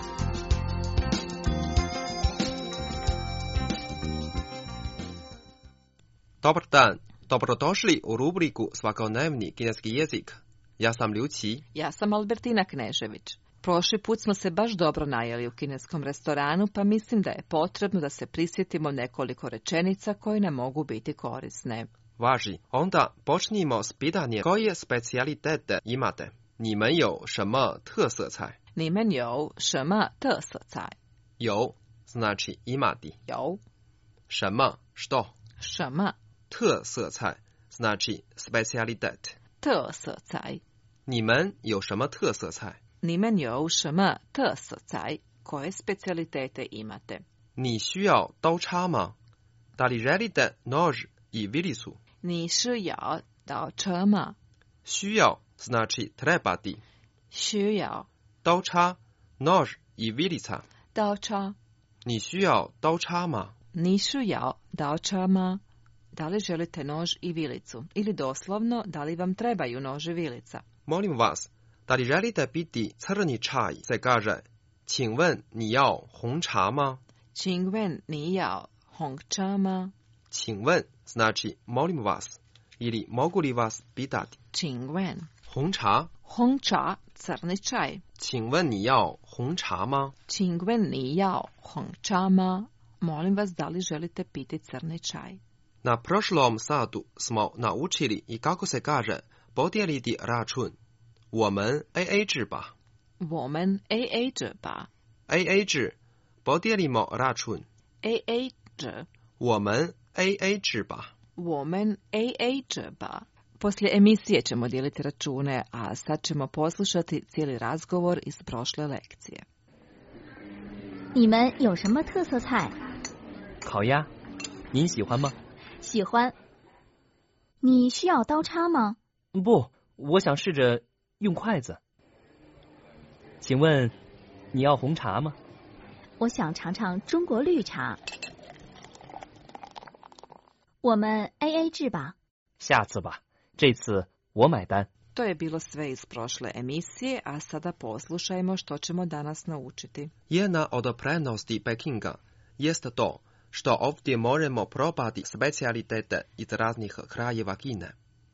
Dobar dan, dobrodošli u rubriku Svakodnevni kineski jezik. Ja sam Liu Qi. Ja sam Albertina Knežević. Prošli put smo se baš dobro najeli u kineskom restoranu, pa mislim da je potrebno da se prisjetimo nekoliko rečenica koje nam mogu biti korisne. Važi. Onda počnimo s pitanjem koje specijalitete imate. 你们有什么特色菜? 你们有什么特色菜? 有 znači imati. 有什么 što? 什么特色菜 znači specijalitet. 特色菜你们有什么特色菜? 你们有什么特色菜? Koje specijalitete imate? 你需要刀叉吗? Da li želite nož i vilicu? 你是要刀叉吗? 需要 znači trebati. 需要刀叉 nož i vilica. 刀叉你需要刀叉吗? 你需要刀叉吗? Da li želite nož i vilicu? Ili doslovno, da li vam trebaju nož i vilica? Molim vas, da li želite piti crni čaj se kaže 请问你要红茶吗? 请问你要红茶吗? 请问 znači molim vas ili mogu li vas pitati? 请问红茶红茶 crni čaj. 请问你要红茶吗? 请问你要红茶吗? Molim vas, da li želite piti crni čaj? Na prošlom satu smo naučili i kako se kaže podijeliti račun. 我们 AA 制吧. 我们 AA 制吧. AA 制 podijelimo račun. AA 制我们 AA 制吧. 我们 AA 制吧. Poslije emisije ćemo dijeliti račune, a sad ćemo poslušati cijeli razgovor iz prošle lekcije. 你们有什么特色菜？ 烤鸭，您喜欢吗？ 喜欢。你需要刀叉吗？ 不，我想试着用筷子。请问你要红茶吗？ 我想尝尝中国绿茶。我们 AA 制吧。 下次吧，这次我买单。 To je bilo sve iz prošle emisije, a sada poslušajmo što ćemo danas naučiti. Jedna od prednosti Pekinga jest to što ovdje možemo probati specijalitete iz raznih krajeva Kine.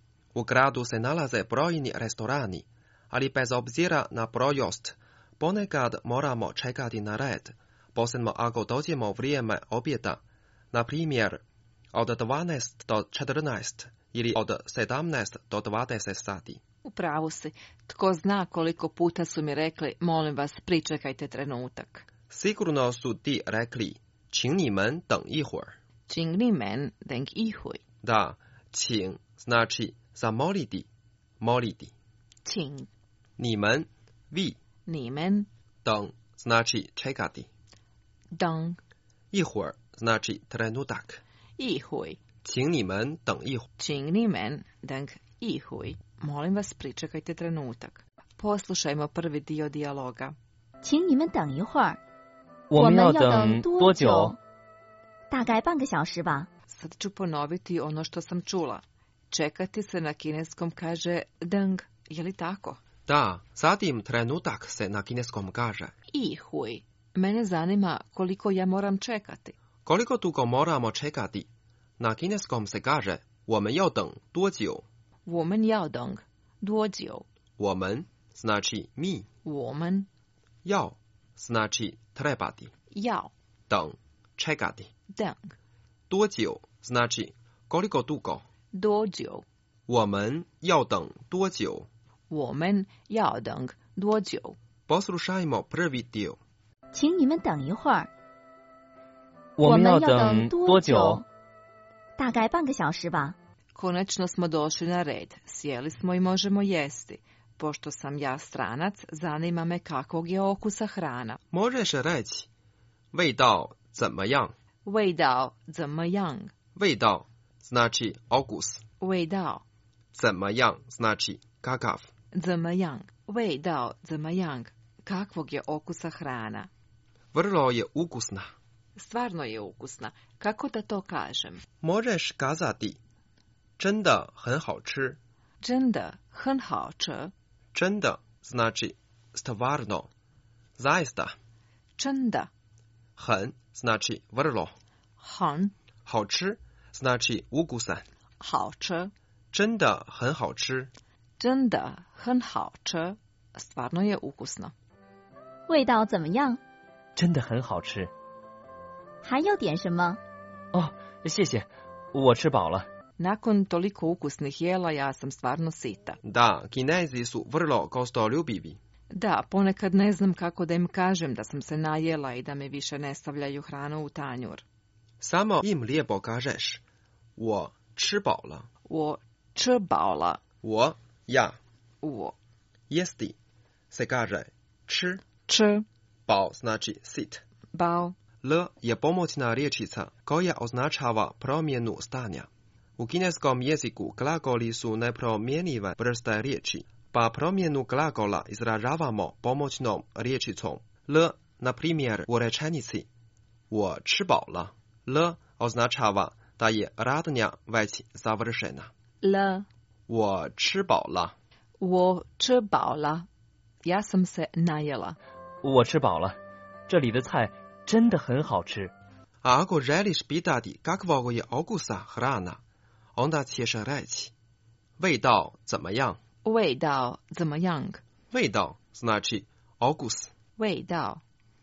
U gradu se nalaze brojni restorani, ali bez obzira na brojost, ponekad moramo čekati na red, posebno ako dođemo vrijeme objeda, na primjer od 12 do 14 ili od 17 do 20 sati. U pravu si. Tko zna koliko puta su mi rekli, molim vas, pričekajte trenutak. Sigurno su ti rekli, 请你们等一会儿. 请你们等一会. Da, 请 znači zamoliti, moliti. 请你们 vi. 你们等 znači čekati. 等一会儿 znači trenutak. 一会. 请你们等一会儿. 请你们等一会. Molim vas, pričekajte trenutak. Poslušajmo prvi dio dijaloga. 请你们等一会儿。 我们要等多久？ 大概半个小时吧。 Sad ću ponoviti ono što sam čula. Čekati se na kineskom kaže deng, je li tako? Da, zatim trenutak se na kineskom kaže. 一会. Mene zanima koliko ja moram čekati. Koliko dugo moramo čekati? Na kineskom se kaže 我们要等多久? 我们要等多久? 我们 znači mi. 我们要 znači trebati. 要等 čekati. 等多久 znači koliko dugo. 多久? 我们要等多久? 我们要等多久? Poslušajmo prvi dio. 请你们等一会儿。 我们要等多久？ 大概半个小时吧。 Konačno smo došli na red. Sjeli smo i možemo jesti. Pošto sam ja stranac, zanima me kakvog je okusa hrana. Možeš reći 味道怎么样? 味道怎么样? 味道 znači okus. 味道怎么样 znači kakav. 怎么样? 味道怎么样? Kakvog je okusa hrana? Vrlo je ukusna. Stvarno je ukusna. Kako da to kažem? Možeš kazati 真的很好吃. 真的很好吃. 真的 znači stvarno, zaista. 真的很 znači vrlo. 很好吃 znači ukusan. 好吃. 真的很好吃. 真的很好吃. Stvarno je ukusno. 味道怎么样？ 真的很好吃。 还要点什么？ 哦，谢谢，我吃饱了。 Nakon toliko ukusnih jela, ja sam stvarno sita. Da, Kinezi su vrlo gostoljubivi. Da, ponekad ne znam kako da im kažem da sam se najela i da mi više ne stavljaju hranu u tanjur. Samo im lijepo kažeš 我吃饱了。 我吃饱了。 我 ja. 我 jesti se kaže 吃。 吃 Bao znači sit. Bao. L je pomoćna riječica koja označava promjenu stanja. U kineskom jeziku glagoli su nepromjenjive vrste riječi, pa promjenu glagola izražavamo pomoćnom riječicom. L, na primjer, u rečenici 我吃饱了. L označava da je radnja već završena. L. 我吃饱了。 我吃饱了。Ja sam se najela. 我吃饱了，这里的菜真的很好吃。 A ako želiš pitati kakvog je okusa hrana, onda ćeš reći 味道怎么样? 味道怎么样? 味道 znači okus. 味道.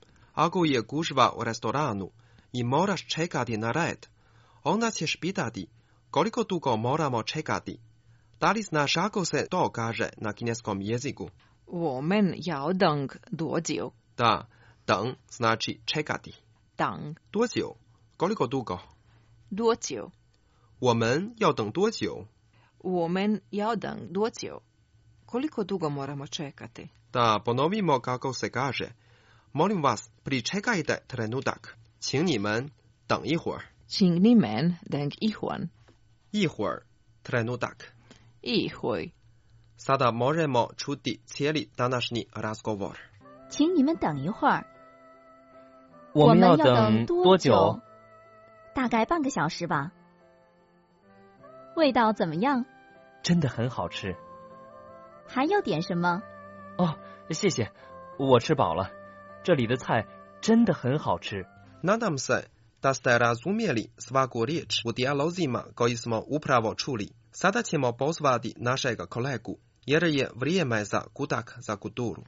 Ako je gužva u restoranu i moraš čekati na red, onda ćeš pitati koliko dugo moramo čekati. Da li znaš kako se to kaže na kineskom jeziku? 我们要等多久? Da, 等 znači čekati. 等多久 koliko dugo? 多久? 我们要等多久? 我们要等多久? Koliko dugo moramo čekati? Da ponovimo kako se kaže. Molim vas, pričekajte trenutak. 请你们等一会儿. 请你们等一会儿. 一会儿 trenutak. 一会. Sada možemo čuti cijeli današnji razgovor. 请你们等一会儿。 我们要等多久？ 大概半个小时吧。味道怎么样？ 真的很好吃。 还要点什么？ 哦，谢谢，我吃饱了。这里的菜真的很好吃。 Nadam se da ste razumjeli svaku riječ u dijalozima koji smo upravo čuli. Sada ćemo pozvati našeg kolegu, jer je vrijeme za kutak za kulturu.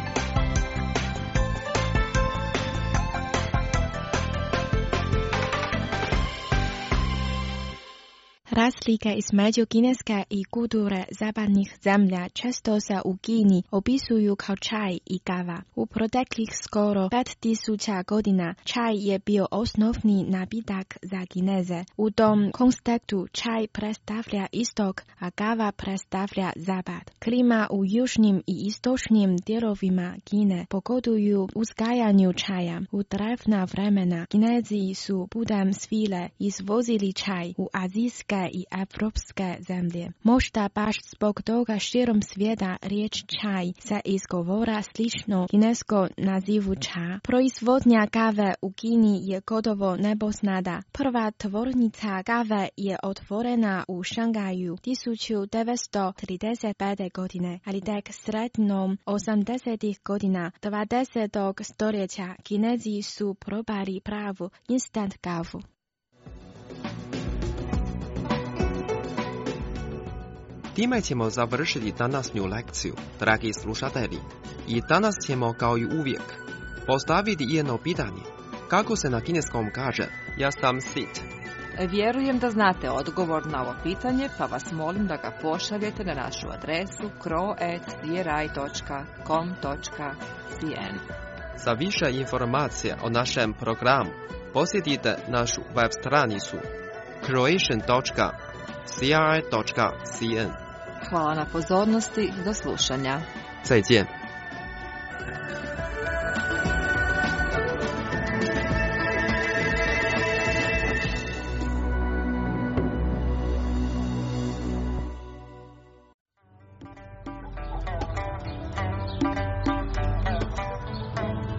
Razlike između kineske i kulture zapadnih zemlja često se u Kini opisuju kao čaj i kava. U proteklih skoro 5000 godina čaj je bio osnovni napitak za Kineze. U tom kontekstu čaj predstavlja istok, a kava predstavlja zapad. Klima u južnim i istočnim dijelovima Kine pogoduju uzgajanju čaja. U drevna vremena Kinezi su putem svile izvozili čaj u azijske i evropske zemlje. Možda baš zbog toga širom svijeta riječ čaj se izgovara slično kinesko nazivu ča. Proizvodnja kave u Kini je gotovo nepoznata. Prva tvornica kave je otvorena u Šangaju 1935. godine, ali tek sredinom 80. godina 20. stoljeća Kinezi su probali pravu instant kavu. Time ćemo završiti današnju lekciju, dragi slušatelji. I danas ćemo, kao i uvijek, postaviti jedno pitanje. Kako se na kineskom kaže ja sam sit? Vjerujem da znate odgovor na ovo pitanje, pa vas molim da ga pošaljete na našu adresu kro@cri.com.cn. Za više informacija o našem programu posjetite našu web stranicu croatian.cri.cn. Hvala na pozornosti, do slušanja. 再见。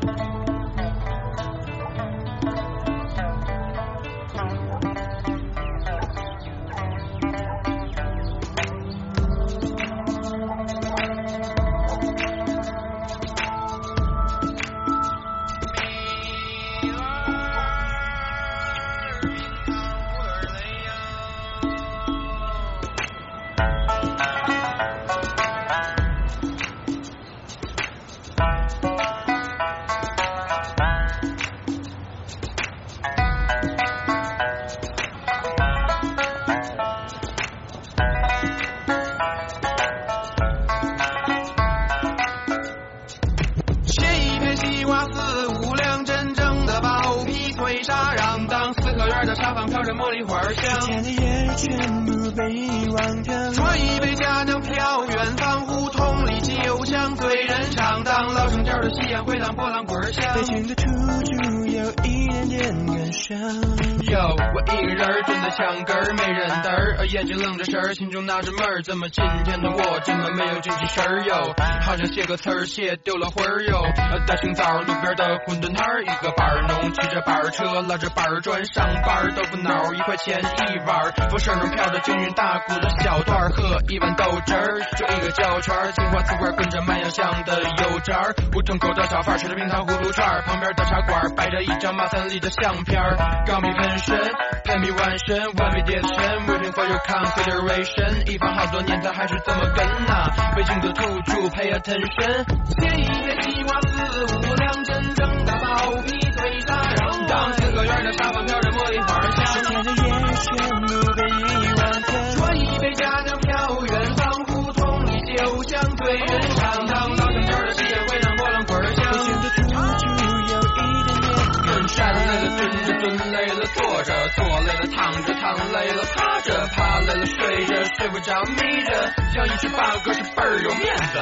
眼睛愣着神儿，心中纳着闷儿，怎么今天的我这么没有精气神儿哟？好像写个词儿写丢了魂儿哟。大清早路边的馄饨摊儿，一个板儿农骑着板儿车，拉着板儿砖上班，豆腐脑1块钱一碗，风扇中飘着京韵大鼓的小段儿，喝一碗豆汁儿，就一个胶圈儿，青花瓷罐跟着卖药香的油渣儿，胡同口的小贩吃着冰糖葫芦串儿，旁边的茶馆摆着一张马三立的相片儿，钢笔喷身，喷笔完身，完美叠身 ，waiting for your consideration， 一放好多年他还是这么跟呐，北京的土著 pay attention， 写一篇西瓜4、5两真正的包皮腿沙瓤，当4个圆的沙发飘着茉莉花香，10天的夜全部被遗忘掉，说一杯佳酿飘远方，胡同里酒香对人上，当老香蕉的喜宴会让波浪滚香，北京的土著有一点点跟站累了蹲着，蹲累了坐着，坐累了躺着，躺累了趴着，趴累了睡着，睡不着眯着，像一只八哥是倍儿有面子。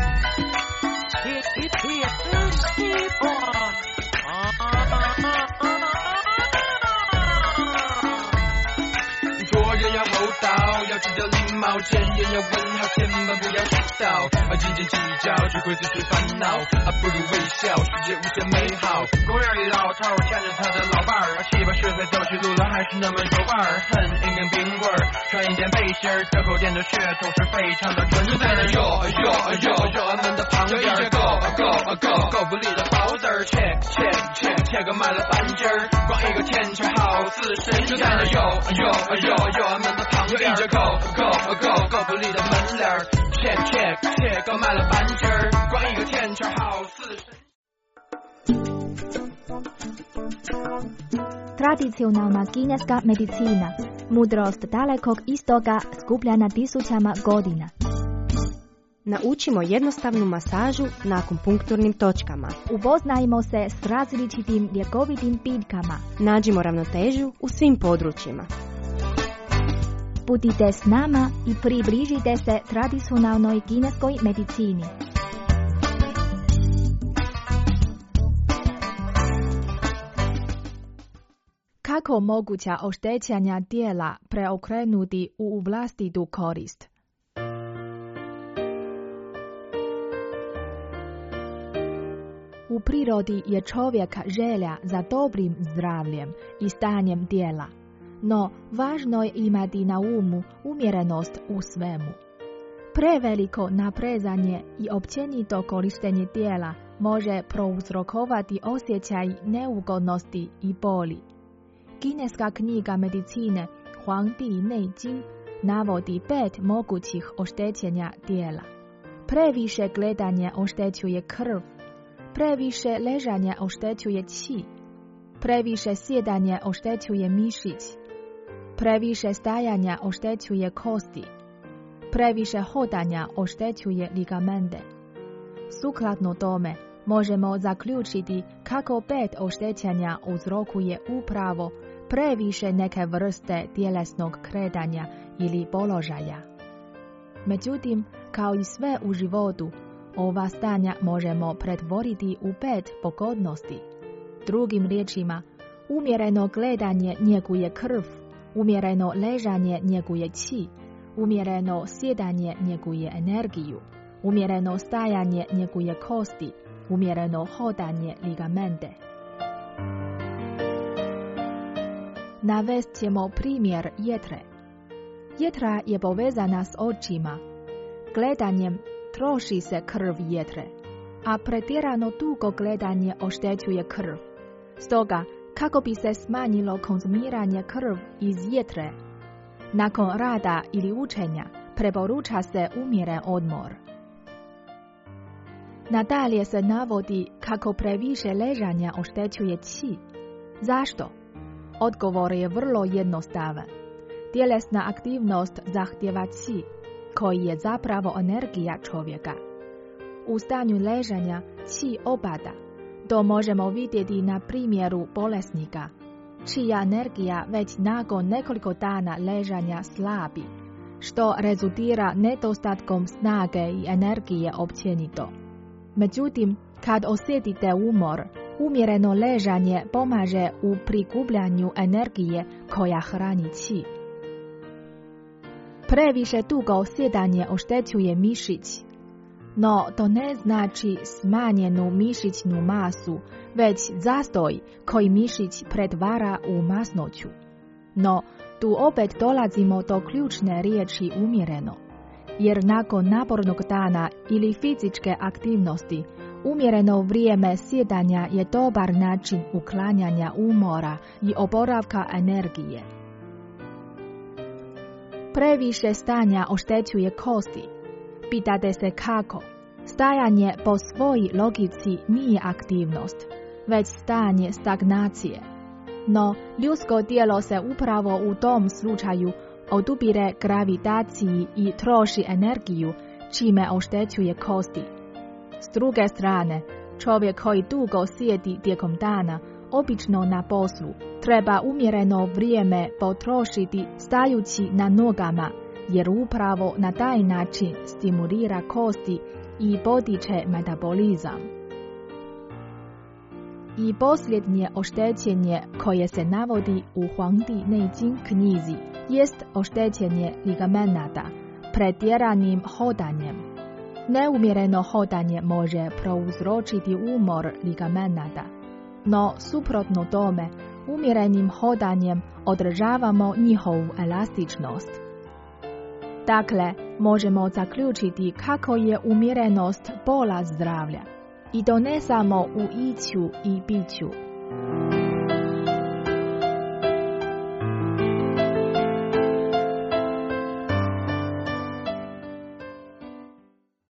做人要厚道，要知道礼貌，见人要问好，千万不要迟到，斤斤计较只会自寻烦恼，不如微笑，世界无限美好。公园里老头牵着他的老伴儿，7、8、10岁走起路来还是那么有伴儿，恨一根冰棍儿，穿一件背心儿，这口店的血统是非常的纯正。yo，俺们的旁边狗不理的包子儿，切个卖了半斤儿，光一个甜圈好似神仙。yo，俺们的旁边狗不理的门脸儿，切个卖了半斤儿，光一个甜圈好似神。 Tradicionalna kineska medicina, mudrost dalekog istoga skupljena tisućama godina. Naučimo jednostavnu masažu na akupunkturnim točkama. Upoznajmo se s različitim ljekovitim biljkama. Nađimo ravnotežu u svim područjima. Budite s nama i približite se tradicionalnoj kineskoj medicini. Kako moguća oštećenja tijela preokrenuti u vlastitu korist? U prirodi je čovjeka želja za dobrim zdravljem i stanjem tijela, no važno je imati na umu umjerenost u svemu. Preveliko naprezanje i općenito korištenje tijela može prouzrokovati osjećaj neugodnosti i boli. Kineska knjiga medicine Huang Di Nei Jing navodi 5 mogućih oštećenja tijela. Previše gledanje oštećuje krv, previše ležanje oštećuje ći, previše sjedanje oštećuje mišić, previše stajanja oštećuje kosti, previše hodanja oštećuje ligamente. Sukladno tome, možemo zaključiti kako 5 oštećenja uzrokuje upravo previše neke vrste tjelesnog kretanja ili položaja. Međutim, kao i sve u životu, ova stanja možemo pretvoriti u 5 pogodnosti. Drugim riječima, umjereno gledanje njeguje krv, umjereno ležanje njeguje ći, umjereno sjedanje njeguje energiju, umjereno stajanje njeguje kosti, umjereno hodanje ligamente. Navest ćemo primjer jetre. Jetra je povezana s očima. Gledanjem troši se krv jetre, a pretjerano dugo gledanje oštećuje krv. Stoga, kako bi se smanjilo konzumiranje krv iz jetre, nakon rada ili učenja preporuča se umjeren odmor. Nadalje se navodi kako previše ležanja oštećuje qi. Zašto? Odgovor je vrlo jednostavan. Tjelesna aktivnost zahtjeva qi, koji je zapravo energija čovjeka. U stanju ležanja qi opada. To možemo vidjeti na primjeru bolesnika, čija energija već nakon nekoliko dana ležanja slabi, što rezultira nedostatkom snage i energije općenito. Međutim, kad osjetite umor, umjereno ležanje pomaže u prikupljanju energije koja hrani qi. Previše dugo sjedanje oštećuje mišić, no to ne znači smanjenu mišićnu masu, već zastoj koji mišić pretvara u masnoću. No, tu opet dolazimo do ključne riječi umjereno, jer nakon napornog dana ili fizičke aktivnosti, umjereno vrijeme sjedanja je dobar način uklanjanja umora i oporavka energije. Previše stanja oštećuje kosti. Pitate se kako? Stajanje po svojoj logici nije aktivnost, već stanje stagnacije. No, ljudsko tijelo se upravo u tom slučaju odupire gravitaciji i troši energiju, čime oštećuje kosti. S druge strane, čovjek koji dugo sjedi tijekom dana, obično na poslu, treba umjereno vrijeme potrošiti stajući na nogama, jer upravo na taj način stimulira kosti i potiče metabolizam. I posljednje oštećenje koje se navodi u Huangdi Neijing knjizi jest oštećenje ligamenata pretjeranim hodanjem. Neumjereno hodanje može prouzročiti umor ligamenata, no suprotno tome, umjerenim hodanjem održavamo njihovu elastičnost. Dakle, možemo zaključiti kako je umjerenost pola zdravlja, i to ne samo u iću i piću.